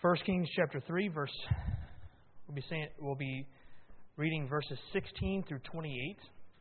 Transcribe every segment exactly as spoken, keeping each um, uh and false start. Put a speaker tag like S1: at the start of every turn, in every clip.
S1: First Kings chapter three, verse we'll be saying we'll be reading verses sixteen through twenty-eight.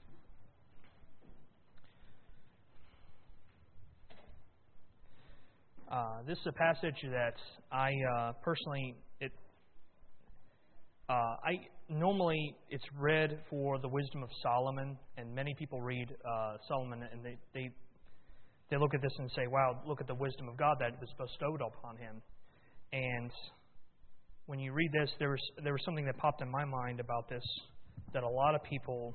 S1: Uh, this is a passage that I uh, personally it uh, I normally it's read for the wisdom of Solomon, and many people read uh, Solomon and they, they they look at this and say, "Wow, look at the wisdom of God that was bestowed upon him." And when you read this, there was there was something that popped in my mind about this, that a lot of people,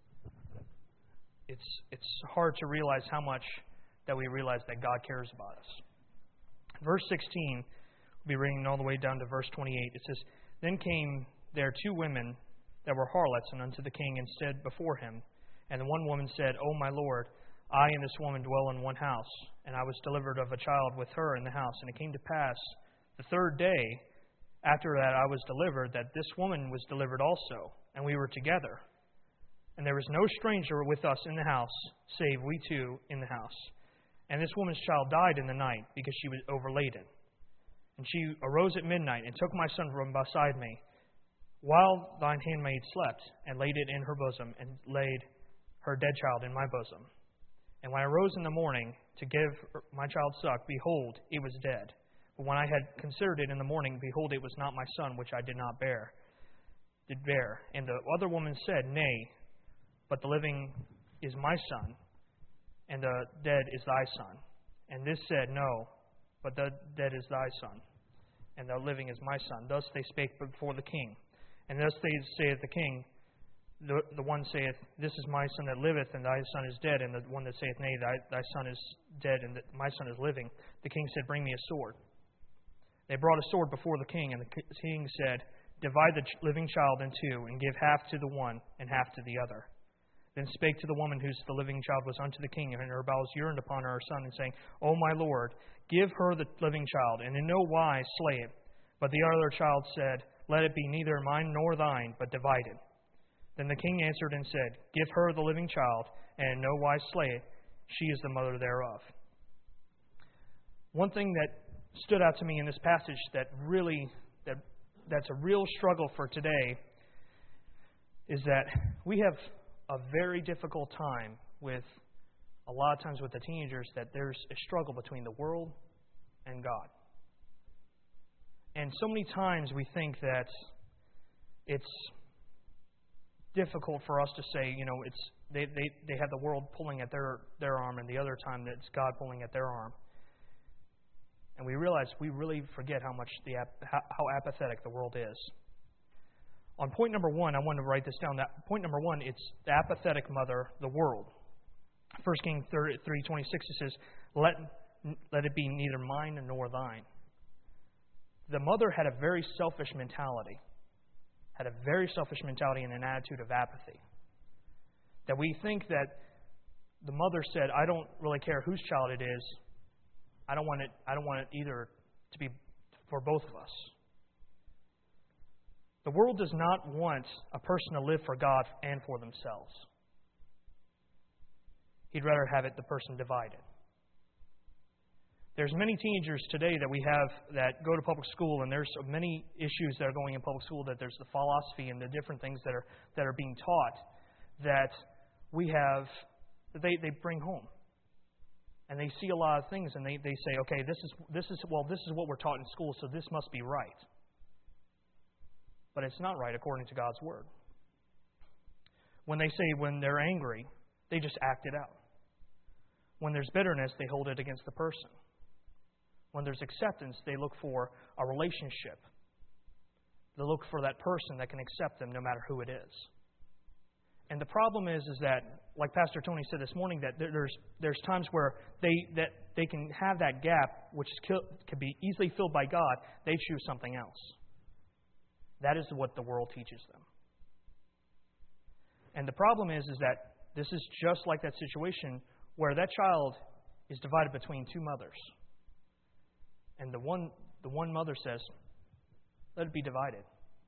S1: it's it's hard to realize how much that we realize that God cares about us. Verse sixteen, we'll be reading all the way down to verse twenty-eight. It says, "Then came there two women that were harlots, and unto the king and stood before him. And the one woman said, O my lord, I and this woman dwell in one house, and I was delivered of a child with her in the house. And it came to pass the third day after that I was delivered, that this woman was delivered also, and we were together. And there was no stranger with us in the house, save we two in the house. And this woman's child died in the night, because she was overladen. And she arose at midnight, and took my son from beside me, while thine handmaid slept, and laid it in her bosom, and laid her dead child in my bosom. And when I rose in the morning to give my child suck, behold, it was dead. But when I had considered it in the morning, behold, it was not my son, which I did not bear, did bear. And the other woman said, Nay, but the living is my son, and the dead is thy son. And this said, No, but the dead is thy son, and the living is my son. Thus they spake before the king. And thus they saith the king, the, the one saith, This is my son that liveth, and thy son is dead. And the one that saith, Nay, thy, thy son is dead, and the, my son is living. The king said, Bring me a sword. They brought a sword before the king, and the king said, Divide the living child in two, and give half to the one, and half to the other. Then spake to the woman whose the living child was unto the king, and her bowels yearned upon her son, and saying, O my lord, give her the living child, and in no wise slay it. But the other child said, Let it be neither mine nor thine, but divided. Then the king answered and said, Give her the living child, and in no wise slay it. She is the mother thereof. One thing that stood out to me in this passage that really, that that's a real struggle for today, is that we have a very difficult time with, a lot of times with the teenagers, that there's a struggle between the world and God. And so many times we think that it's difficult for us to say, you know, it's they, they, they have the world pulling at their, their arm, and the other time that it's God pulling at their arm. And we realize we really forget how much the how apathetic the world is. On point number one, I wanted to write this down. That point number one, it's the apathetic mother, the world. First Kings three twenty-six, it says, "Let let it be neither mine nor thine." The mother had a very selfish mentality, had a very selfish mentality and an attitude of apathy. That we think that the mother said, "I don't really care whose child it is. I don't want it. I don't want it either to be for both of us." The world does not want a person to live for God and for themselves. He'd rather have it the person divided. There's many teenagers today that we have that go to public school, and there's so many issues that are going in public school, that there's the philosophy and the different things that are that are being taught that we have that they, they bring home. And they see a lot of things, and they, they say, okay, this is this is well, this is what we're taught in school, so this must be right. But it's not right according to God's Word. When they say when they're angry, they just act it out. When there's bitterness, they hold it against the person. When there's acceptance, they look for a relationship. They look for that person that can accept them no matter who it is. And the problem is, is that, like Pastor Tony said this morning, that there's there's times where they that they can have that gap, which can be easily filled by God. They choose something else. That is what the world teaches them. And the problem is, is that this is just like that situation where that child is divided between two mothers. And the one the one mother says, let it be divided.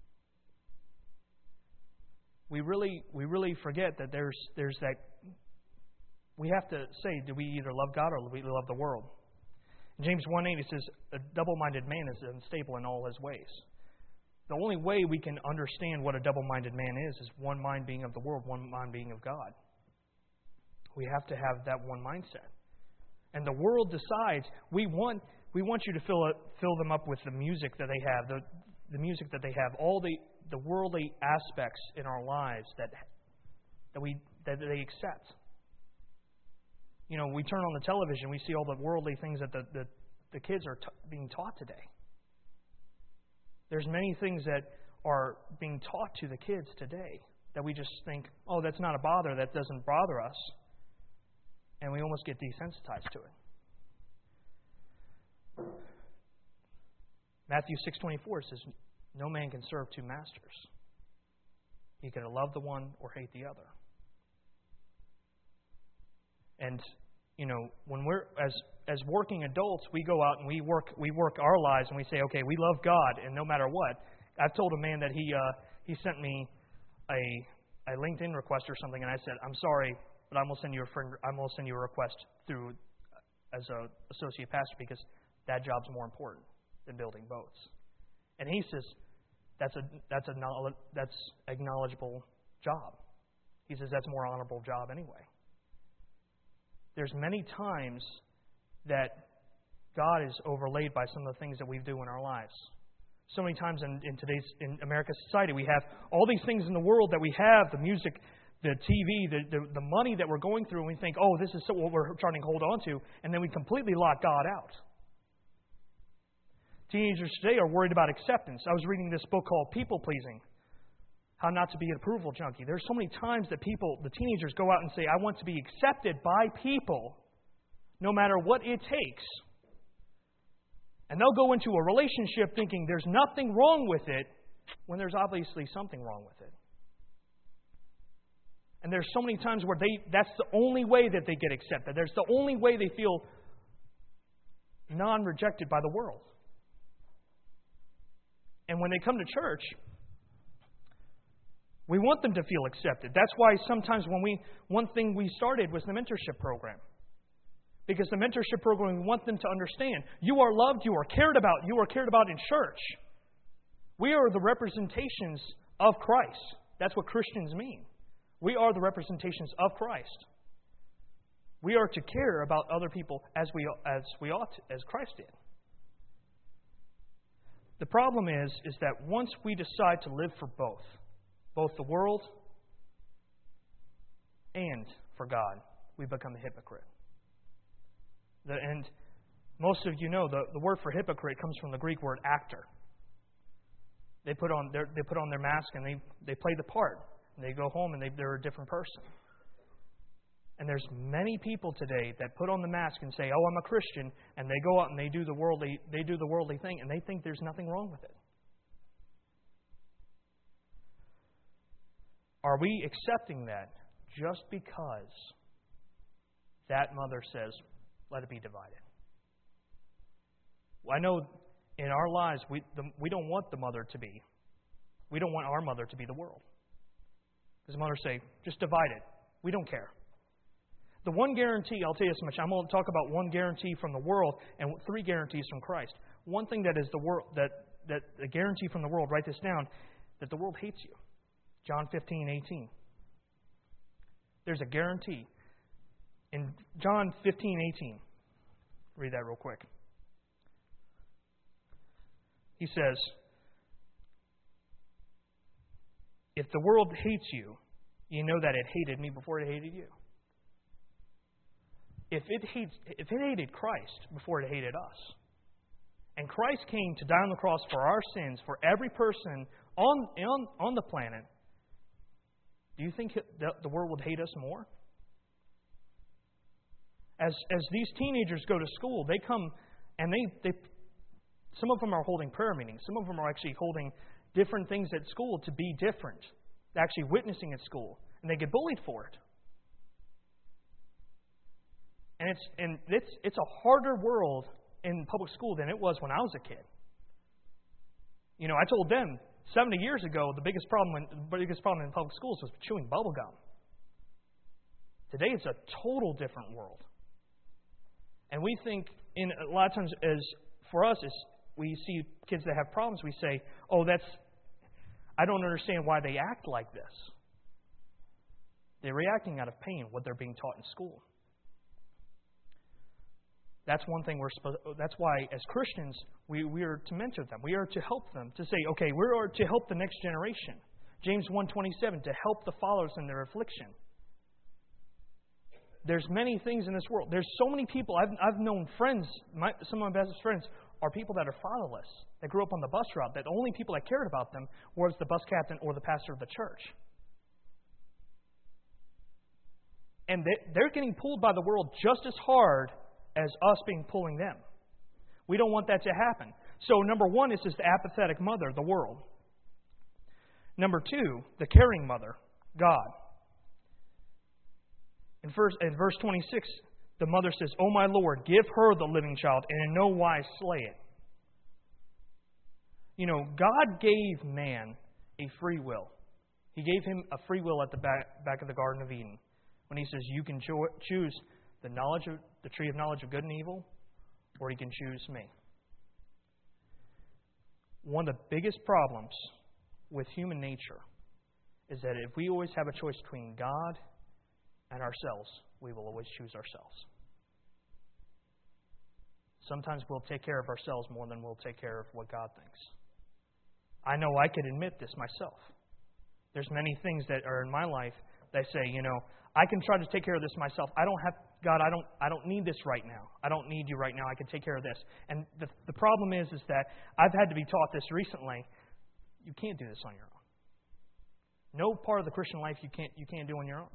S1: We really we really forget that there's there's that we have to say, do we either love God or do we love the world? In James one eight, it says, a double-minded man is unstable in all his ways. The only way we can understand what a double-minded man is is one mind being of the world, one mind being of God. We have to have that one mindset. And the world decides, we want we want you to fill it, fill them up with the music that they have, the, the music that they have, all the, the worldly aspects in our lives that that we that they accept. You know, we turn on the television, we see all the worldly things that the, the, the kids are t- being taught today. There's many things that are being taught to the kids today that we just think, oh, that's not a bother, that doesn't bother us. And we almost get desensitized to it. Matthew six twenty-four says, no man can serve two masters. He can love the one or hate the other. And, you know, when we're, as as working adults, we go out and we work we work our lives and we say, okay, we love God, and no matter what. I've told a man that he uh, he sent me a a LinkedIn request or something, and I said, I'm sorry, but I'm gonna send you a friend. I'm gonna send you a request through as a associate pastor because that job's more important than building boats. And he says, that's a that's a that's acknowledgeable job. He says that's a more honorable job anyway. There's many times that God is overlaid by some of the things that we do in our lives. So many times in, in today's in America's society, we have all these things in the world that we have, the music, the T V, the, the, the money that we're going through, and we think, oh, this is what we're trying to hold on to, and then we completely lock God out. Teenagers today are worried about acceptance. I was reading this book called People Pleasing, How Not to Be an Approval Junkie. There's so many times that people, the teenagers, go out and say, I want to be accepted by people, no matter what it takes. And they'll go into a relationship thinking there's nothing wrong with it, when there's obviously something wrong with it. And there's so many times where they that's the only way that they get accepted. There's the only way they feel non-rejected by the world. And when they come to church, we want them to feel accepted. That's why sometimes when we, one thing we started was the mentorship program. Because the mentorship program, we want them to understand, you are loved, you are cared about, you are cared about in church. We are the representations of Christ. That's what Christians mean. We are the representations of Christ. We are to care about other people as we as we ought to, as Christ did. The problem is, is that once we decide to live for both, both the world and for God, we become a hypocrite. The, and most of you know the, the word for hypocrite comes from the Greek word actor. They put on their they put on their mask and they, they play the part. And they go home and they, they're a different person. And there's many people today that put on the mask and say, "Oh, I'm a Christian," and they go out and they do the worldly they do the worldly thing, and they think there's nothing wrong with it. Are we accepting that just because that mother says, "Let it be divided"? Well, I know in our lives we the, we don't want the mother to be. We don't want our mother to be the world. Because the mother say, "Just divide it. We don't care." The one guarantee, I'll tell you this much, I'm going to talk about one guarantee from the world and three guarantees from Christ. One thing that is the world that that the guarantee from the world, write this down, that the world hates you. John fifteen eighteen. There's a guarantee. In John fifteen eighteen, read that real quick. He says, "If the world hates you, you know that it hated me before it hated you." If it hates, if it hated Christ before it hated us, and Christ came to die on the cross for our sins, for every person on on, on the planet, do you think the world would hate us more? As as these teenagers go to school, they come and they they some of them are holding prayer meetings. Some of them are actually holding different things at school to be different. They're actually witnessing at school, and they get bullied for it. And it's and it's it's a harder world in public school than it was when I was a kid. You know, I told them seventy years ago the biggest problem the biggest problem in public schools was chewing bubble gum. Today it's a total different world. And we think in a lot of times, as for us, as we see kids that have problems, we say, "Oh, that's I don't understand why they act like this." They're reacting out of pain, what they're being taught in school. That's one thing we're supposed. That's why, as Christians, we, we are to mentor them. We are to help them, to say, okay, we are to help the next generation. James one twenty-seven, to help the fathers in their affliction. There's many things in this world. There's so many people. I've, I've known friends, my, some of my best friends are people that are fatherless, that grew up on the bus route, that the only people that cared about them was the bus captain or the pastor of the church. And they, they're getting pulled by the world just as hard as us being pulling them. We don't want that to happen. So number one is just the apathetic mother, the world. Number two, the caring mother, God. In verse, in verse twenty-six, the mother says, "O my Lord, give her the living child, and in no wise slay it." You know, God gave man a free will. He gave him a free will at the back, back of the Garden of Eden. When He says, you can cho- choose the knowledge of the tree of knowledge of good and evil, or you can choose me. One of the biggest problems with human nature is that if we always have a choice between God and ourselves, we will always choose ourselves. Sometimes we'll take care of ourselves more than we'll take care of what God thinks. I know I could admit this myself. There's many things that are in my life that say, you know, I can try to take care of this myself. I don't have, God, I don't I don't need this right now. I don't need you right now. I can take care of this. And the, the problem is, is that I've had to be taught this recently. You can't do this on your own. No part of the Christian life you can't you can't do on your own.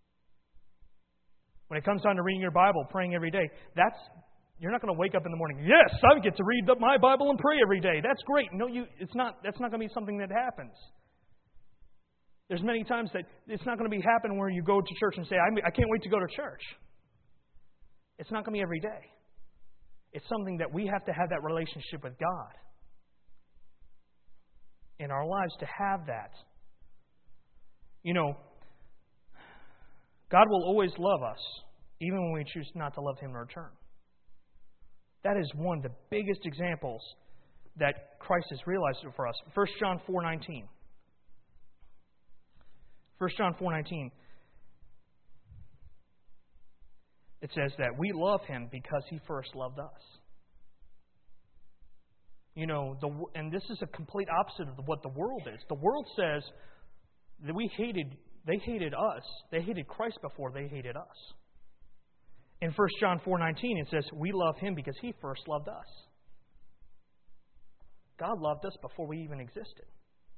S1: When it comes down to reading your Bible, praying every day, that's you're not going to wake up in the morning, yes, I get to read my Bible and pray every day. That's great. No, you it's not that's not going to be something that happens. There's many times that it's not going to be happen where you go to church and say, I can't wait to go to church. It's not going to be every day. It's something that we have to have that relationship with God in our lives to have that. You know, God will always love us, even when we choose not to love Him in return. That is one of the biggest examples that Christ has realized for us. First John four nineteen. First John four nineteen. It says that we love Him because He first loved us. You know, the and this is a complete opposite of what the world is. The world says that we hated, they hated us. They hated Christ before they hated us. In First John four nineteen, it says we love Him because He first loved us. God loved us before we even existed.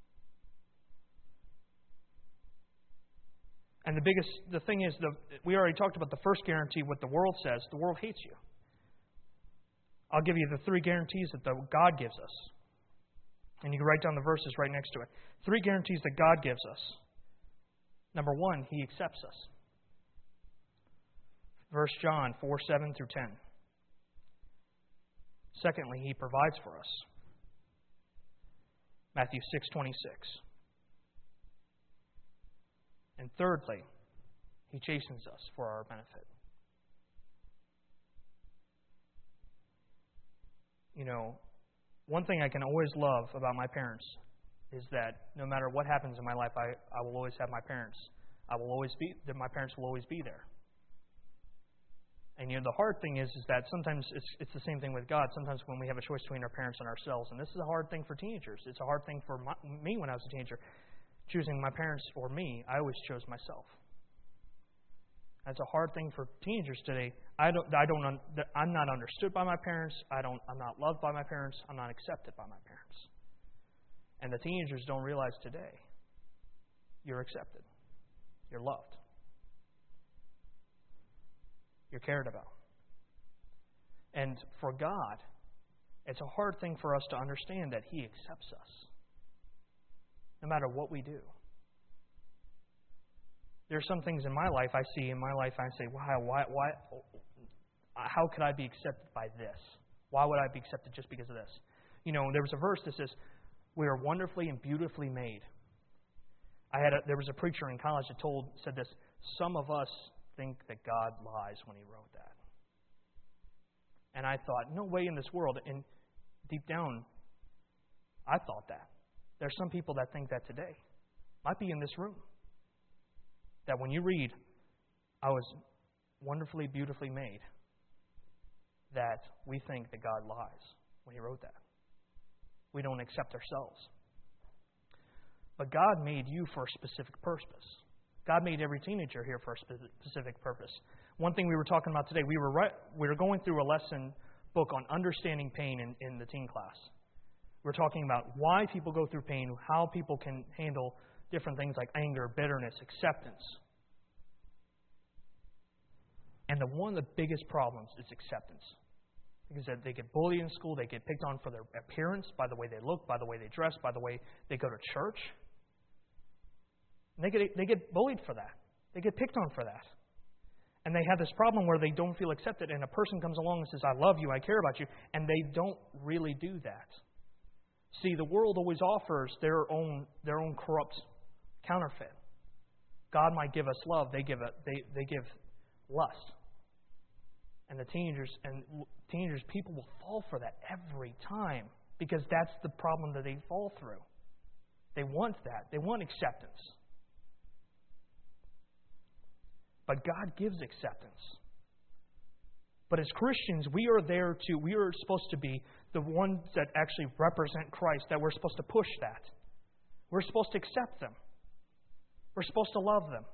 S1: And the biggest, the thing is, the, we already talked about the first guarantee, what the world says. The world hates you. I'll give you the three guarantees that the God gives us. And you can write down the verses right next to it. Three guarantees that God gives us. Number one, He accepts us. First John four, seven through ten. Secondly, He provides for us. Matthew six, twenty-six. And thirdly, He chastens us for our benefit. You know, one thing I can always love about my parents is that no matter what happens in my life, I, I will always have my parents. I will always be, that my parents will always be there. And you know, the hard thing is, is that sometimes it's, it's the same thing with God. Sometimes when we have a choice between our parents and ourselves, and this is a hard thing for teenagers. It's a hard thing for my, me when I was a teenager. Choosing my parents or me, I always chose myself. That's a hard thing for teenagers today. I don't. I don't. I'm not understood by my parents. I don't. I'm not loved by my parents. I'm not accepted by my parents. And the teenagers don't realize today. You're accepted. You're loved. You're cared about. And for God, it's a hard thing for us to understand that He accepts us. No matter what we do. There are some things in my life I see in my life I say, wow, why, why, how could I be accepted by this? Why would I be accepted just because of this? You know, there was a verse that says, we are wonderfully and beautifully made. I had a, there was a preacher in college that told said this, some of us think that God lies when He wrote that. And I thought, no way in this world. And deep down, I thought that. There's some people that think that today. Might be in this room. That when you read, I was wonderfully, beautifully made, that we think that God lies when He wrote that. We don't accept ourselves. But God made you for a specific purpose. God made every teenager here for a specific purpose. One thing we were talking about today, we were right, we were going through a lesson book on understanding pain in, in the teen class. We're talking about why people go through pain, how people can handle different things like anger, bitterness, acceptance. And the, one of the biggest problems is acceptance. Because they get bullied in school, they get picked on for their appearance, by the way they look, by the way they dress, by the way they go to church. And they get, they get bullied for that. They get picked on for that. And they have this problem where they don't feel accepted, and a person comes along and says, I love you, I care about you, and they don't really do that. See, the world always offers their own their own corrupt counterfeit. God might give us love, they give a, they, they give lust. And the teenagers and teenagers, people will fall for that every time because that's the problem that they fall through. They want that. They want acceptance. But God gives acceptance. But as Christians, we are there to, we are supposed to be the ones that actually represent Christ, that we're supposed to push that. We're supposed to accept them. We're supposed to love them.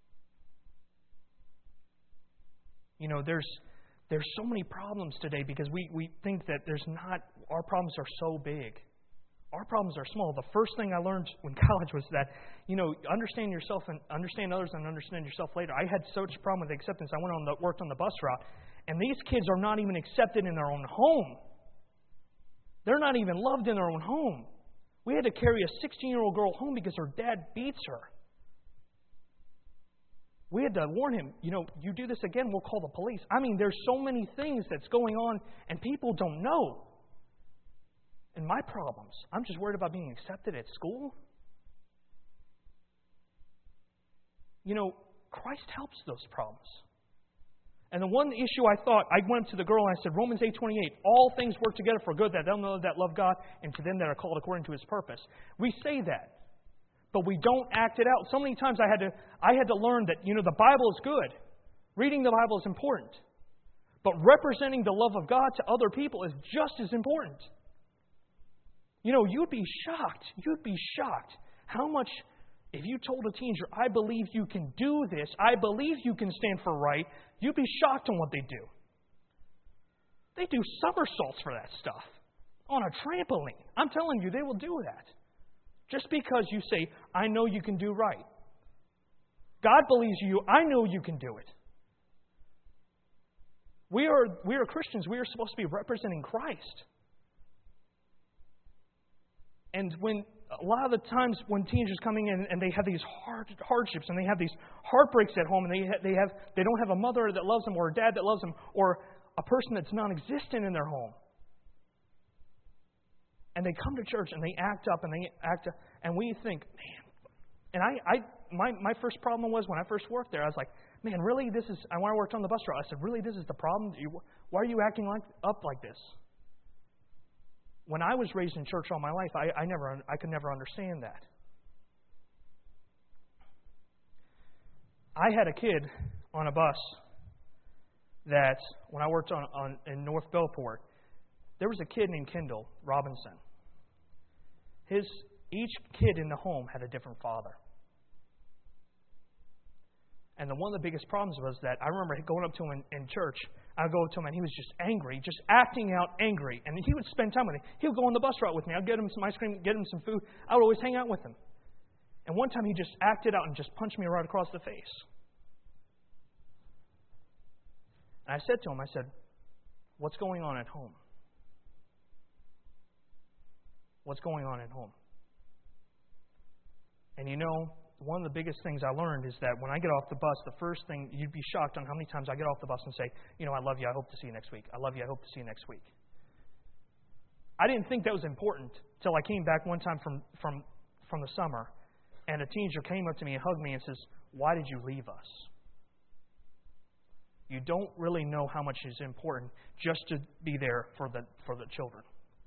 S1: You know, there's there's so many problems today because we, we think that there's not, our problems are so big. Our problems are small. The first thing I learned in college was that, you know, understand yourself and understand others and understand yourself later. I had such a problem with acceptance. I went on the, worked on the bus route, and these kids are not even accepted in their own home. They're not even loved in their own home. We had to carry a sixteen-year-old girl home because her dad beats her. We had to warn him, you know, you do this again, we'll call the police. I mean, there's so many things that's going on, and people don't know. And my problems, I'm just worried about being accepted at school. You know, Christ helps those problems. And the one issue I thought, I went up to the girl and I said, Romans eight twenty-eight, all things work together for good that they'll know that love God and to them that are called according to His purpose. We say that, but we don't act it out. So many times I had to I had to learn that, you know, the Bible is good. Reading the Bible is important. But representing the love of God to other people is just as important. You know, you'd be shocked. You'd be shocked how much, if you told a teenager, I believe you can do this, I believe you can stand for right, you'd be shocked on what they do. They do somersaults for that stuff on a trampoline. I'm telling you, they will do that. Just because you say, I know you can do right. God believes you, I know you can do it. We are, we are Christians. We are supposed to be representing Christ. And when a lot of the times when teenagers coming in and they have these hard hardships and they have these heartbreaks at home and they ha- they have they don't have a mother that loves them or a dad that loves them or a person that's non-existent in their home. And they come to church and they act up and they act up, and we think, man. And I, I my my first problem was when I first worked there, I was like, man, really, this is. I when I worked on the bus route, I said, really, this is the problem. Why are you acting like up like this? When I was raised in church all my life, I, I never, I could never understand that. I had a kid on a bus that when I worked on, on in North Bellport, there was a kid named Kendall Robinson. His each kid in the home had a different father. And the, one of the biggest problems was that I remember going up to him in, in church. I'd go up to him and he was just angry, just acting out angry. And he would spend time with me. He would go on the bus route with me. I'd get him some ice cream, get him some food. I would always hang out with him. And one time he just acted out and just punched me right across the face. And I said to him, I said, what's going on at home? What's going on at home? And you know, one of the biggest things I learned is that when I get off the bus, the first thing, you'd be shocked on how many times I get off the bus and say, you know, I love you, I hope to see you next week. I love you, I hope to see you next week. I didn't think that was important until I came back one time from, from, from the summer, and a teenager came up to me and hugged me and says, why did you leave us? you don't really know how much is important just to be there for the for the children.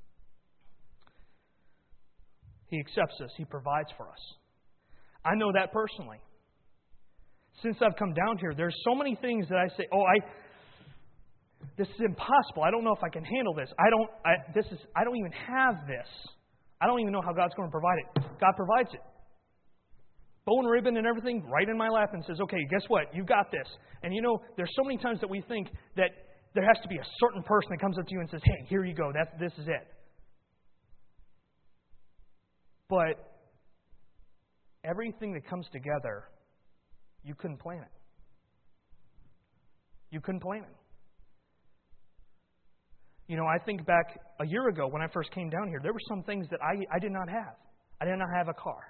S1: He accepts us. He provides for us. I know that personally. Since I've come down here, there's so many things that I say, oh, I, this is impossible. I don't know if I can handle this. I don't, I, this is, I don't even have this. I don't even know how God's going to provide it. God provides it. Bow and ribbon and everything right in my lap and says, okay, guess what? You got this. And you know, there's so many times that we think that there has to be a certain person that comes up to you and says, hey, here you go. That's, this is it. But everything that comes together, you couldn't plan it. You couldn't plan it. You know, I think back a year ago when I first came down here, there were some things that I, I did not have. I did not have a car.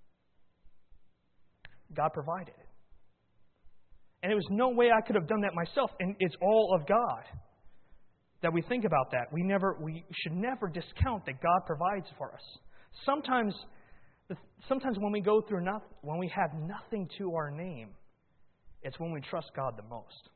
S1: God provided it. And there was no way I could have done that myself. And it's all of God that we think about that. We never, we should never discount that God provides for us. Sometimes, sometimes when we go through nothing, when we have nothing to our name, it's when we trust God the most.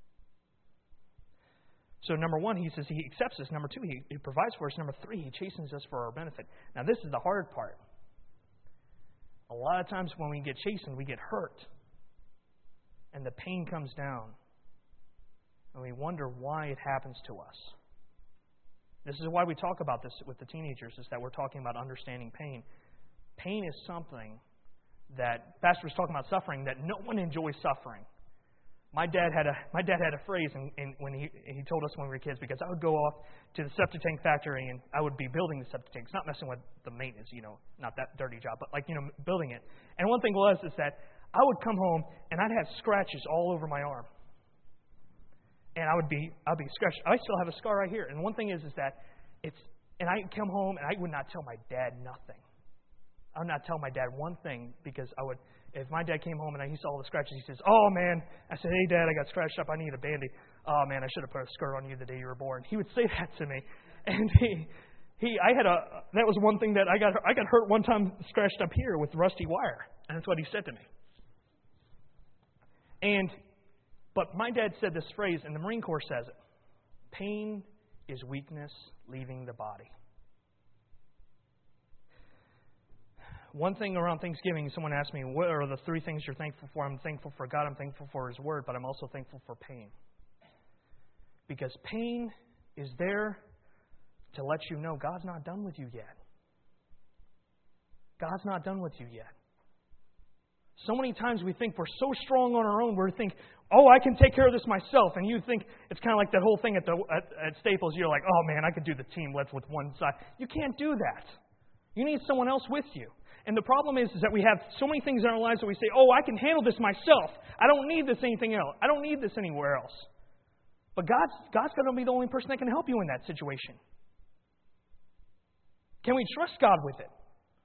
S1: So number one, he says he accepts us. Number two, he, he provides for us. Number three, he chastens us for our benefit. Now this is the hard part. A lot of times when we get chastened, we get hurt. And the pain comes down. And we wonder why it happens to us. This is why we talk about this with the teenagers, is that we're talking about understanding pain. Pain is something that, Pastor was talking about suffering, that no one enjoys suffering. My dad had a my dad had a phrase in, in, when he he told us when we were kids, because I would go off to the septic tank factory and I would be building the septic tanks, not messing with the maintenance, you know, not that dirty job, but like, you know, building it. And one thing was is that I would come home and I'd have scratches all over my arm. And I would be I'd be scratched. I still have a scar right here. And one thing is is that it's and I would come home and I would not tell my dad nothing. I would not tell my dad one thing, because I would, if my dad came home and he saw all the scratches, he says, oh man, I said, hey Dad, I got scratched up, I need a Band-Aid. Oh man, I should have put a skirt on you the day you were born. He would say that to me. And he, he, I had a, that was one thing that I got, I got hurt one time, scratched up here with rusty wire. And that's what he said to me. And, but my dad said this phrase, and the Marine Corps says it. Pain is weakness leaving the body. One thing around Thanksgiving, someone asked me, what are the three things you're thankful for? I'm thankful for God, I'm thankful for His Word, but I'm also thankful for pain. Because pain is there to let you know God's not done with you yet. God's not done with you yet. So many times we think we're so strong on our own, we think, oh, I can take care of this myself. And you think it's kind of like that whole thing at, the, at, at Staples. You're like, oh man, I could do the team lift with one side. You can't do that. You need someone else with you. And the problem is, is that we have so many things in our lives that we say, oh, I can handle this myself. I don't need this anything else. I don't need this anywhere else. But God's, God's going to be the only person that can help you in that situation. Can we trust God with it?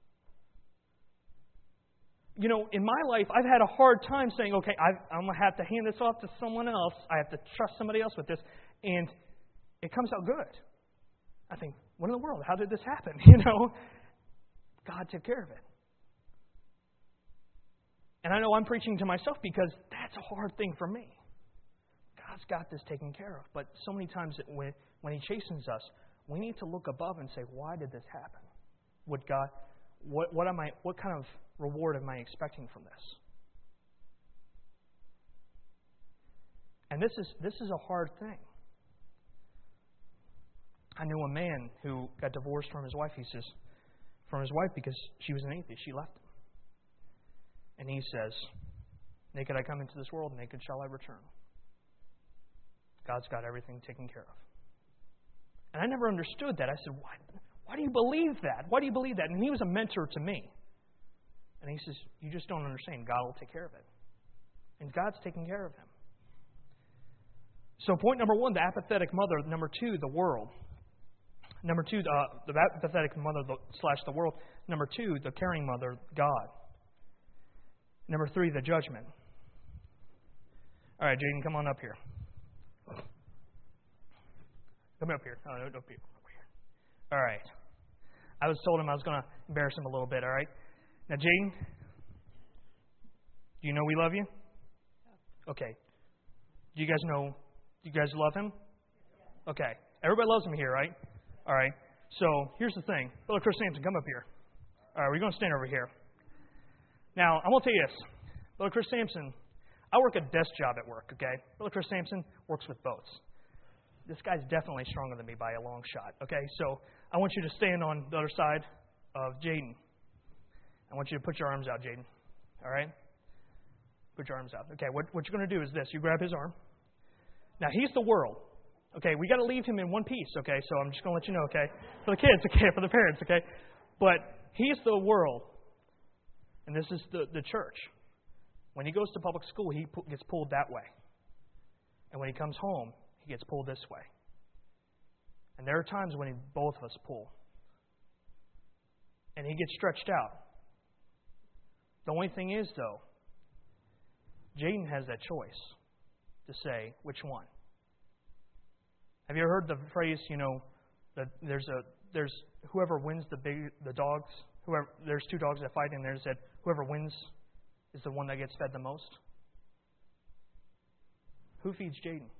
S1: You know, in my life, I've had a hard time saying, okay, I've, I'm going to have to hand this off to someone else. I have to trust somebody else with this. And it comes out good. I think, what in the world? How did this happen? You know, God took care of it. And I know I'm preaching to myself because that's a hard thing for me. God's got this taken care of. But so many times when, when He chastens us, we need to look above and say, why did this happen? Would God, what, what am I, what kind of reward am I expecting from this? And this is this is a hard thing. I knew a man who got divorced from his wife. He says, from his wife because she was an atheist. She left him. And he says, naked I come into this world, naked shall I return. God's got everything taken care of. And I never understood that. I said, why, why do you believe that? Why do you believe that? And he was a mentor to me. And he says, you just don't understand. God will take care of it. And God's taking care of him. So point number one, the apathetic mother. Number two, the world. Number two, uh, the apathetic mother slash the world. Number two, the caring mother, God. Number three, the judgment. All right, Jaden, come on up here. Come up here. Oh, no, don't be over here. All right. I was told him I was going to embarrass him a little bit, all right? Now, Jaden, do you know we love you? Okay. Do you guys know, do you guys love him? Okay. Everybody loves him here, right? All right. So here's the thing. Brother Chris Sampson, come up here. All right, we're going to stand over here. Now, I'm going to tell you this. Brother Chris Sampson, I work a desk job at work, okay? Brother Chris Sampson works with boats. This guy's definitely stronger than me by a long shot, okay? So I want you to stand on the other side of Jaden. I want you to put your arms out, Jaden. All right? Put your arms out. Okay, what, what you're going to do is this. You grab his arm. Now, he's the world. Okay, we got to leave him in one piece, okay? So I'm just going to let you know, okay? For the kids, okay? For the parents, okay? But he's the world. And this is the, the church. When he goes to public school, he gets pulled that way. And when he comes home, he gets pulled this way. And there are times when he, both of us pull. And he gets stretched out. The only thing is, though, Jaden has that choice to say which one. Have you ever heard the phrase, you know, that there's a there's whoever wins the big the dogs, whoever there's two dogs that fight, and there's said whoever wins is the one that gets fed the most? Who feeds Jaden?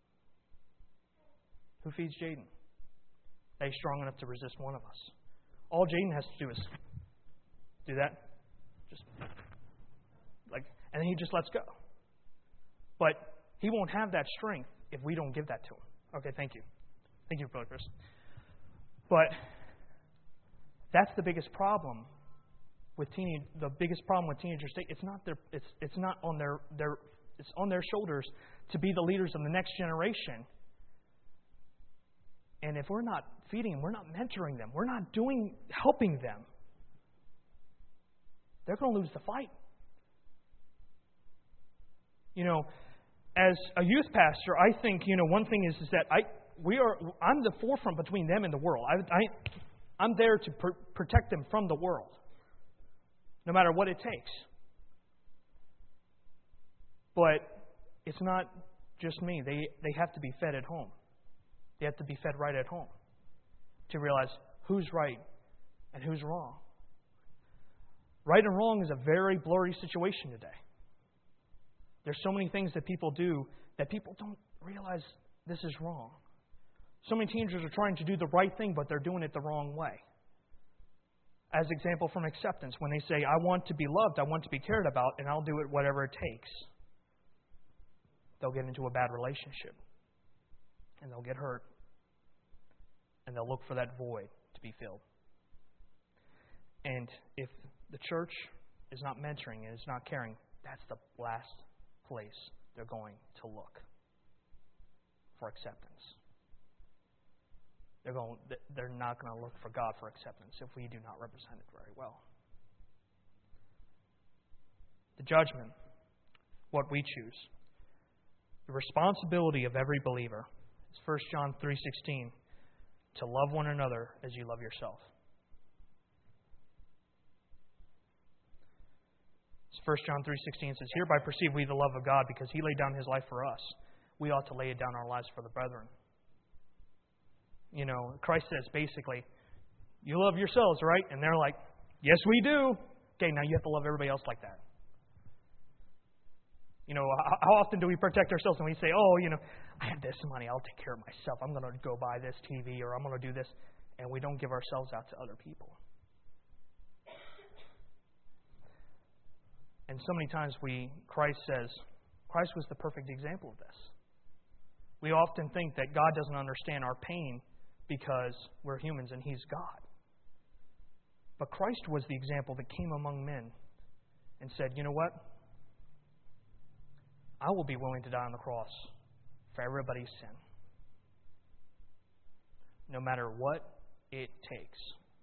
S1: Who feeds Jaden? That he's strong enough to resist one of us. All Jaden has to do is do that. Just like, and then he just lets go. But he won't have that strength if we don't give that to him. Okay, thank you. Thank you, Brother Chris. But that's the biggest problem with teenage. The biggest problem with teenagers today. It's not their. It's it's not on their their. It's on their shoulders to be the leaders of the next generation. And if we're not feeding them, we're not mentoring them, we're not doing helping them, they're going to lose the fight. You know, as a youth pastor, I think, you know, one thing is, is that I we are I'm the forefront between them and the world. I, I I'm there to pr- protect them from the world, no matter what it takes. But it's not just me. They they have to be fed at home. They have to be fed right at home to realize who's right and who's wrong. Right and wrong is a very blurry situation today. There's so many things that people do that people don't realize this is wrong. So many teenagers are trying to do the right thing, but they're doing it the wrong way. As example from acceptance, when they say, I want to be loved, I want to be cared about, and I'll do it whatever it takes, they'll get into a bad relationship. And they'll get hurt. And they'll look for that void to be filled. And if the church is not mentoring and is not caring, that's the last place they're going to look for acceptance. They're going. They're not going to look for God for acceptance if we do not represent it very well. The judgment, what we choose. The responsibility of every believer is First John three sixteen, to love one another as you love yourself. First John three sixteen says, hereby perceive we the love of God, because He laid down His life for us. We ought to lay it down our lives for the brethren. You know, Christ says basically, you love yourselves, right? And they're like, yes, we do. Okay, now you have to love everybody else like that. You know, how often do we protect ourselves and we say, oh, you know, I have this money, I'll take care of myself. I'm going to go buy this T V, or I'm going to do this. And we don't give ourselves out to other people. And so many times we, Christ says, Christ was the perfect example of this. We often think that God doesn't understand our pain because we're humans and He's God. But Christ was the example that came among men and said, you know what? I will be willing to die on the cross for everybody's sin, no matter what it takes.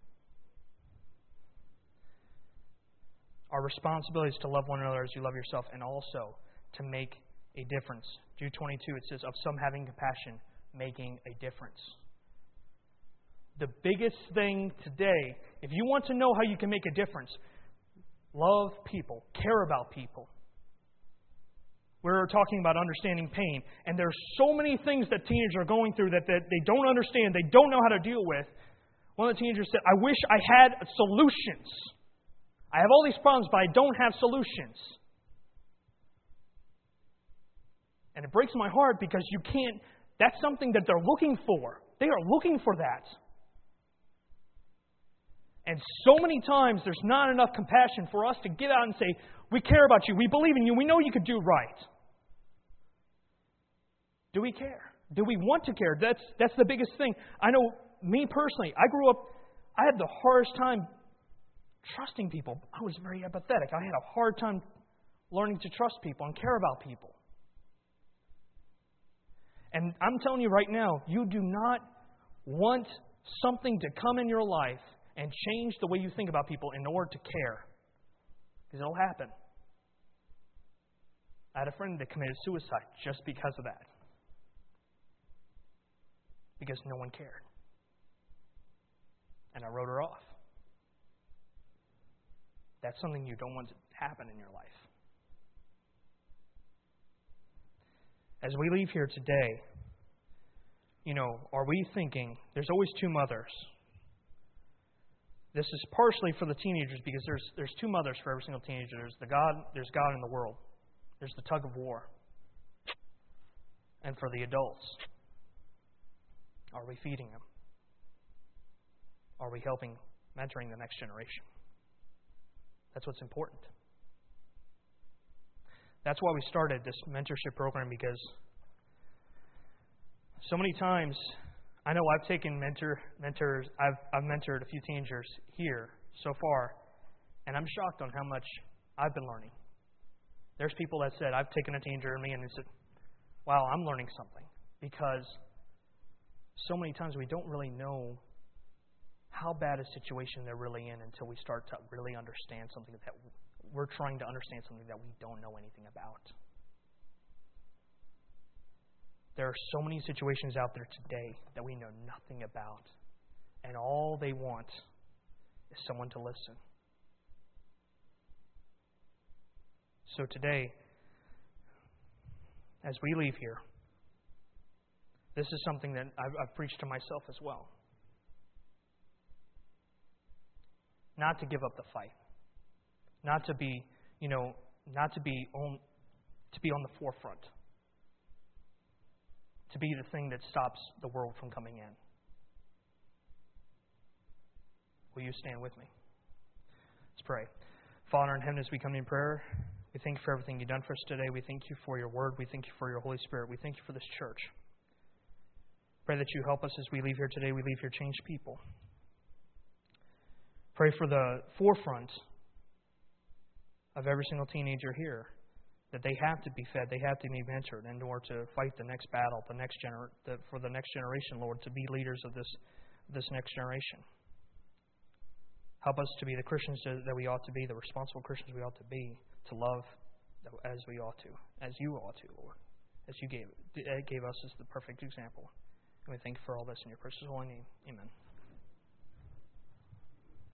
S1: Our responsibility is to love one another as you love yourself, and also to make a difference. Jude twenty-two, it says, of some having compassion, making a difference. The biggest thing today, if you want to know how you can make a difference, love people, care about people. We're talking about understanding pain, and there's so many things that teenagers are going through that, that they don't understand, they don't know how to deal with. One of the teenagers said, I wish I had solutions. I have all these problems, but I don't have solutions. And it breaks my heart because you can't, that's something that they're looking for. They are looking for that. And so many times there's not enough compassion for us to get out and say, we care about you, we believe in you, we know you could do right. Do we care? Do we want to care? That's that's the biggest thing. I know, me personally, I grew up, I had the hardest time trusting people. I was very apathetic. I had a hard time learning to trust people and care about people. And I'm telling you right now, you do not want something to come in your life and change the way you think about people in order to care. Because it'll happen. I had a friend that committed suicide just because of that. Because no one cared. And I wrote her off. That's something you don't want to happen in your life. As we leave here today, you know, are we thinking, there's always two mothers. This is partially for the teenagers because there's there's two mothers for every single teenager. There's the God, there's God in the world. There's the tug of war. And for the adults, are we feeding them? Are we helping, mentoring the next generation? That's what's important. That's why we started this mentorship program, because so many times, I know I've taken mentor mentors, I've I've mentored a few teenagers here so far, and I'm shocked on how much I've been learning. There's people that said, I've taken a teenager in me and they said, wow, I'm learning something. Because so many times we don't really know how bad a situation they're really in until we start to really understand something that we're trying to understand something that we don't know anything about. There are so many situations out there today that we know nothing about, and all they want is someone to listen. So today, as we leave here, this is something that I've, I've preached to myself as well. Not to give up the fight. Not to be, you know, not to be on, to be on the forefront. To be the thing that stops the world from coming in. Will you stand with me? Let's pray. Father in heaven, as we come in prayer, we thank you for everything you've done for us today. We thank you for your word. We thank you for your Holy Spirit. We thank you for this church. Pray that you help us as we leave here today. We leave here changed people. Pray for the forefront of every single teenager here, that they have to be fed, they have to be mentored in order to fight the next battle, the next gener- the, for the next generation, Lord, to be leaders of this this next generation. Help us to be the Christians that we ought to be, the responsible Christians we ought to be, to love as we ought to, as you ought to, Lord, as you gave gave us as the perfect example. And we thank you for all this in your precious holy name. Amen.